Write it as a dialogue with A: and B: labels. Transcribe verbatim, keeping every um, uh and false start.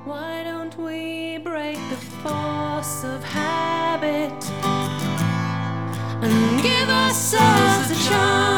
A: Why don't we break the force of habit and give ourselves a chance?